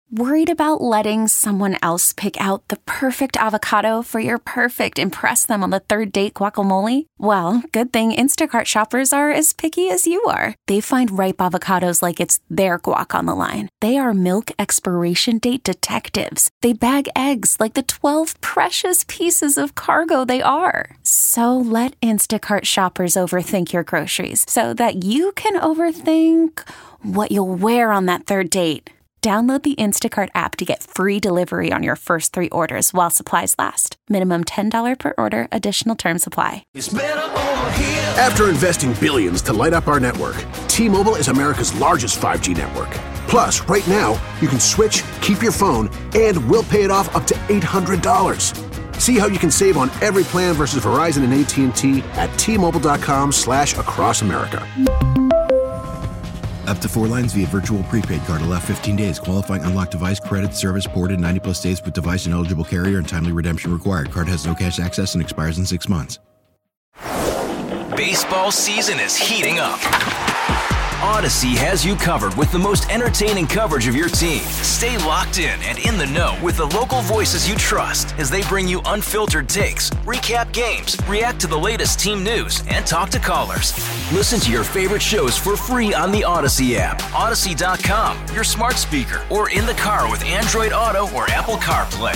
Worried about letting someone else pick out the perfect avocado for your perfect impress them on the third date guacamole? Well, good thing Instacart shoppers are as picky as you are. They find ripe avocados like it's their guac on the line. They are milk expiration date detectives. They bag eggs like the 12 precious pieces of cargo they are. So let Instacart shoppers overthink your groceries so that you can overthink what you'll wear on that third date. Download the Instacart app to get free delivery on your first 3 orders while supplies last. Minimum $10 per order. Additional terms apply. After investing billions to light up our network, T-Mobile is America's largest 5G network. Plus, right now, you can switch, keep your phone, and we'll pay it off up to $800. See how you can save on every plan versus Verizon and AT&T at T-Mobile.com/across America. Up to 4 lines via virtual prepaid card. Allow 15 days. Qualifying unlocked device credit service ported 90-plus days with device and eligible carrier and timely redemption required. Card has no cash access and expires in 6 months. Baseball season is heating up. Odyssey has you covered with the most entertaining coverage of your team. Stay locked in and in the know with the local voices you trust as they bring you unfiltered takes, recap games, react to the latest team news, and talk to callers. Listen to your favorite shows for free on the Odyssey app, Odyssey.com, your smart speaker, or in the car with Android Auto or Apple CarPlay.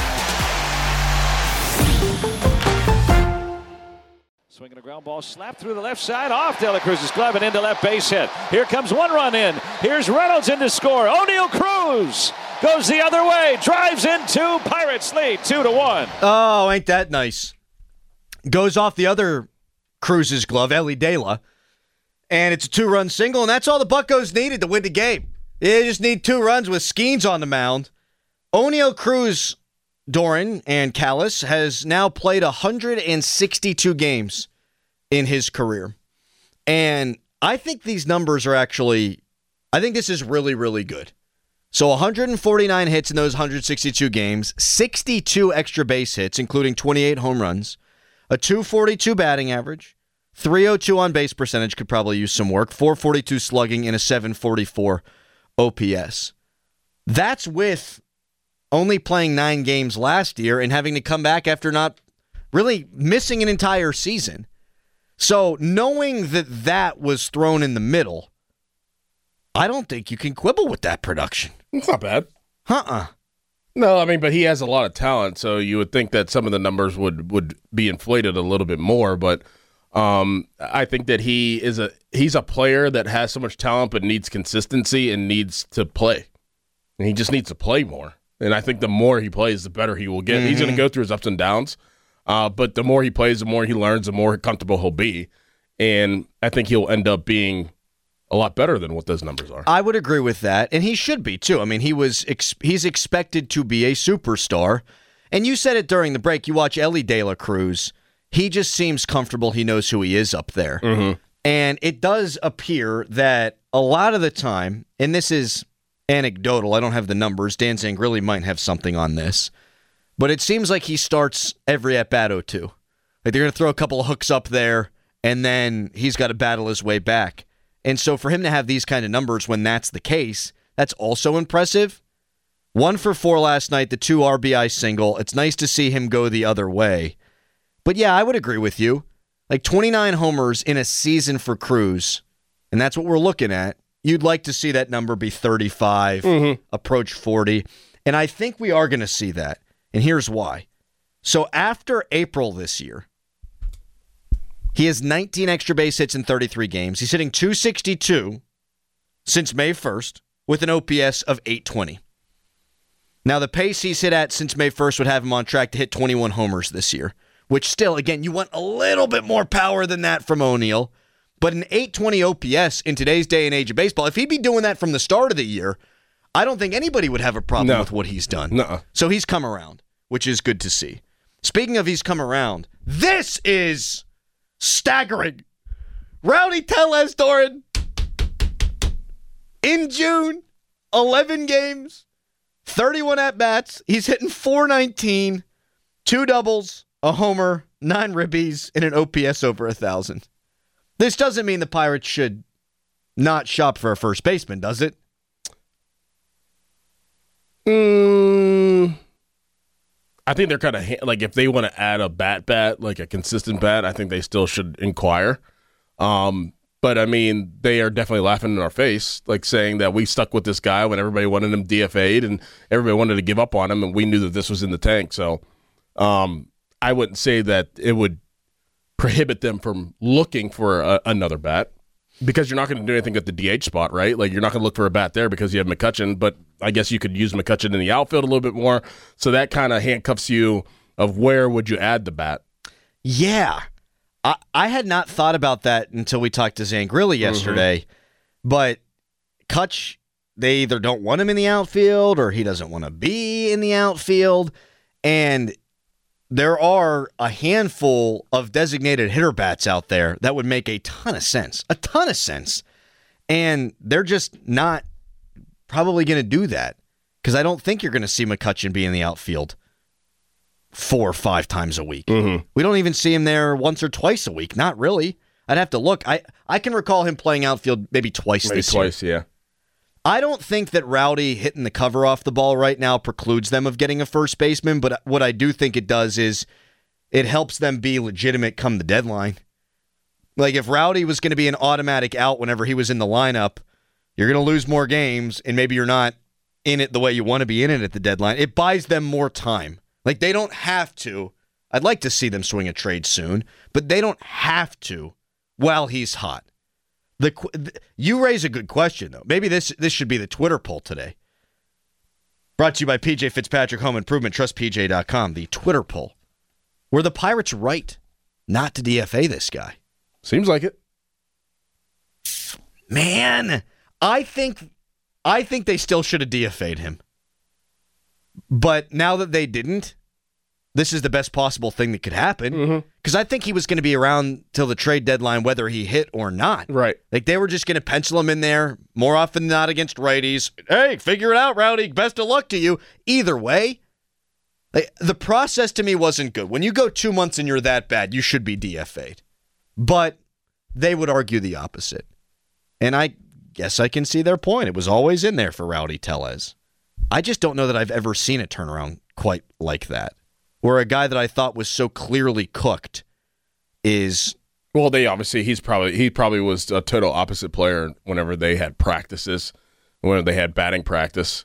Swinging a ground ball, slapped through the left side, off De La Cruz's glove and into left base hit. Here comes one run in. Here's Reynolds in to score. O'Neill Cruz goes the other way, drives into Pirates lead 2-1. Oh, ain't that nice? Goes off the other Cruz's glove, Ellie De La, and it's a 2-run single, and that's all the Buccos needed to win the game. They just need 2 runs with Skeens on the mound. O'Neill Cruz, Doran, and Callis has now played 162 games in his career. And I think these numbers are I think this is really, really good. So 149 hits in those 162 games, 62 extra base hits, including 28 home runs, a 242 batting average, 302 on base percentage, could probably use some work, 442 slugging, and a 744 OPS. That's with only playing 9 games last year and having to come back after not really missing an entire season. So knowing that was thrown in the middle, I don't think you can quibble with that production. It's not bad. No, I mean, but he has a lot of talent, so you would think that some of the numbers would be inflated a little bit more, but I think that he's a player that has so much talent but needs consistency and needs to play. And he just needs to play more. And I think the more he plays, the better he will get. Mm-hmm. He's going to go through his ups and downs. But the more he plays, the more he learns, the more comfortable he'll be. And I think he'll end up being a lot better than what those numbers are. I would agree with that. And he should be, too. I mean, he's expected to be a superstar. And you said it during the break. You watch Ellie De La Cruz. He just seems comfortable. He knows who he is up there. Mm-hmm. And it does appear that a lot of the time, and this is anecdotal, I don't have the numbers. Dan Zangrilli might have something on this. But it seems like he starts every at-bat 0-2. Like they're going to throw a couple of hooks up there, and then he's got to battle his way back. And so for him to have these kind of numbers when that's the case, that's also impressive. 1 for 4 last night, the 2 RBI single. It's nice to see him go the other way. But yeah, I would agree with you. Like 29 homers in a season for Cruz, and that's what we're looking at. You'd like to see that number be 35, approach 40. And I think we are going to see that. And here's why. So after April this year, he has 19 extra base hits in 33 games. He's hitting .262 since May 1st with an OPS of .820. Now, the pace he's hit at since May 1st would have him on track to hit 21 homers this year, which still, again, you want a little bit more power than that from O'Neill. But an .820 OPS in today's day and age of baseball, if he'd be doing that from the start of the year, I don't think anybody would have a problem with what he's done. No. So he's come around, which is good to see. Speaking of he's come around, this is staggering. Rowdy Tellez, Doran, in June, 11 games, 31 at-bats. He's hitting .419, 2 doubles, a homer, 9 ribbies, and an OPS over 1,000. This doesn't mean the Pirates should not shop for a first baseman, does it? I think they're kind of like if they want to add a bat, like a consistent bat, I think they still should inquire. But, I mean, they are definitely laughing in our face, like saying that we stuck with this guy when everybody wanted him DFA'd and everybody wanted to give up on him, and we knew that this was in the tank. So I wouldn't say that it would prohibit them from looking for another bat because you're not going to do anything at the DH spot, right? Like, you're not going to look for a bat there because you have McCutchen, but I guess you could use McCutchen in the outfield a little bit more. So that kind of handcuffs you of where would you add the bat. Yeah. I had not thought about that until we talked to Zangrilli yesterday, but Kutch, they either don't want him in the outfield or he doesn't want to be in the outfield, and there are a handful of designated hitter bats out there that would make a ton of sense, and they're just not probably going to do that because I don't think you're going to see McCutchen be in the outfield 4 or 5 times a week. We don't even see him there once or twice a week. Not really. I'd have to look. I can recall him playing outfield maybe twice this year. Yeah. I don't think that Rowdy hitting the cover off the ball right now precludes them of getting a first baseman, but what I do think it does is it helps them be legitimate come the deadline. Like if Rowdy was going to be an automatic out whenever he was in the lineup, you're going to lose more games, and maybe you're not in it the way you want to be in it at the deadline. It buys them more time. Like, they don't have to. I'd like to see them swing a trade soon, but they don't have to while he's hot. You raise a good question, though. Maybe this should be the Twitter poll today. Brought to you by PJ Fitzpatrick Home Improvement. TrustPJ.com. The Twitter poll. Were the Pirates right not to DFA this guy? Seems like it. Man, I think they still should have DFA'd him. But now that they didn't, this is the best possible thing that could happen. Because I think he was going to be around till the trade deadline, whether he hit or not. Right. Like, they were just going to pencil him in there more often than not against righties. Hey, figure it out, Rowdy. Best of luck to you. Either way, the process to me wasn't good. When you go 2 months and you're that bad, you should be DFA'd. But they would argue the opposite. And I guess I can see their point. It was always in there for Rowdy Tellez. I just don't know that I've ever seen a turnaround quite like that, where a guy that I thought was so clearly cooked is... Well, he probably was a total opposite player whenever they had practices, whenever they had batting practice,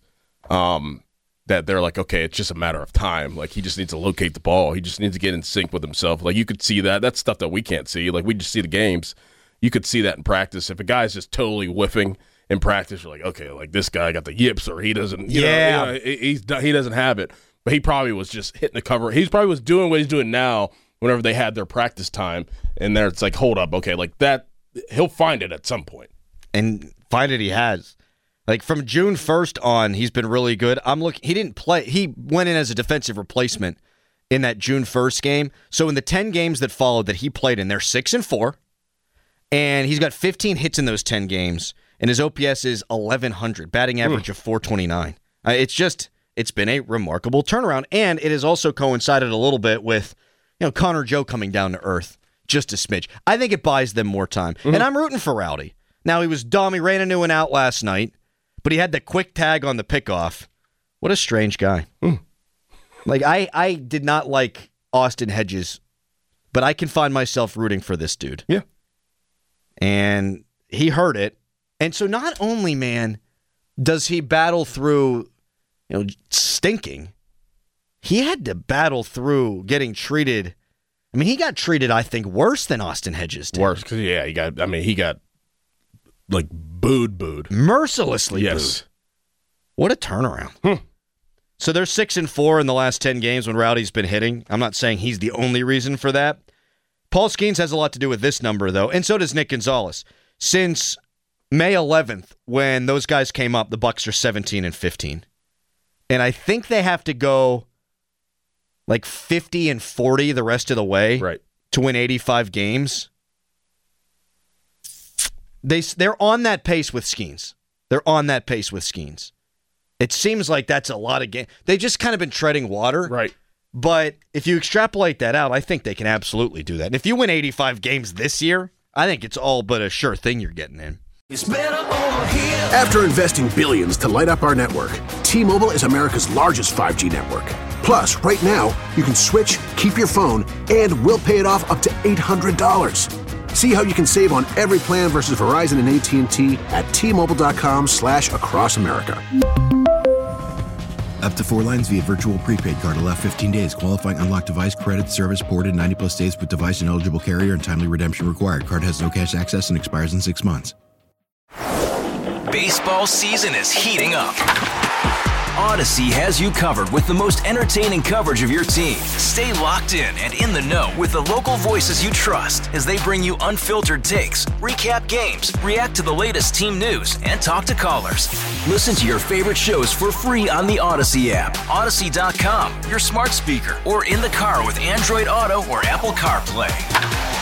that they're like, okay, it's just a matter of time. Like, he just needs to locate the ball. He just needs to get in sync with himself. Like, you could see that. That's stuff that we can't see. Like, we just see the games. You could see that in practice. If a guy's just totally whiffing in practice, you're like, okay, like this guy got the yips, or he doesn't. He doesn't have it. But he probably was just hitting the cover. He probably was doing what he's doing now. Whenever they had their practice time, and there it's like, hold up, okay, like that, he'll find it at some point, and find it he has. Like from June 1st on, he's been really good. He didn't play. He went in as a defensive replacement in that June 1st game. So in the 10 games that followed that he played in, they're 6-4, and he's got 15 hits in those 10 games. And his OPS is 1,100, batting average of 429. It's been a remarkable turnaround, and it has also coincided a little bit with, Connor Joe coming down to earth just a smidge. I think it buys them more time, and I'm rooting for Rowdy. Now, he was dumb. He ran into an out last night, but he had the quick tag on the pickoff. What a strange guy. Like, I did not like Austin Hedges, but I can find myself rooting for this dude. Yeah. And he heard it. And so not only, man, does he battle through, stinking, he had to battle through getting treated. I mean, he got treated, I think, worse than Austin Hedges did. Worse, because, he got, like, booed. Mercilessly booed. What a turnaround. So they're 6-4 in the last 10 games when Rowdy's been hitting. I'm not saying he's the only reason for that. Paul Skeens has a lot to do with this number, though, and so does Nick Gonzalez. Since May 11th, when those guys came up, the Bucks are 17-15. And I think they have to go like 50-40 the rest of the way to win 85 games. They're on that pace with Skeens. It seems like that's a lot of games. They've just kind of been treading water. Right. But if you extrapolate that out, I think they can absolutely do that. And if you win 85 games this year, I think it's all but a sure thing you're getting in. After investing billions to light up our network, T-Mobile is America's largest 5G network. Plus, right now, you can switch, keep your phone, and we'll pay it off up to $800. See how you can save on every plan versus Verizon and AT&T at T-Mobile.com/across America. Up to 4 lines via virtual prepaid card. Allow 15 days. Qualifying unlocked device credit service ported 90-plus days with device and eligible carrier and timely redemption required. Card has no cash access and expires in 6 months. Baseball season is heating up. Odyssey has you covered with the most entertaining coverage of your team. Stay locked in and in the know with the local voices you trust as they bring you unfiltered takes, recap games, react to the latest team news, and talk to callers. Listen to your favorite shows for free on the Odyssey app, Odyssey.com, your smart speaker, or in the car with Android Auto or Apple CarPlay.